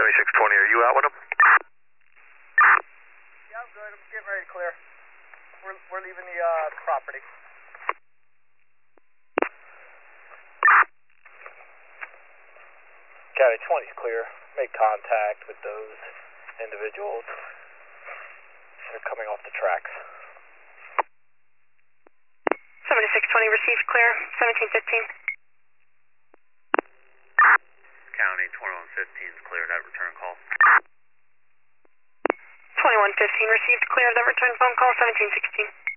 7620, are you out with him? Yeah, I'm good. I'm getting ready to clear. We're leaving the property. County 20 is clear. Made contact with those individuals. They're coming off the tracks. 7620 received clear, 1715. County 2115 is clear, that return call. 2115 received clear, that return phone call, 1716.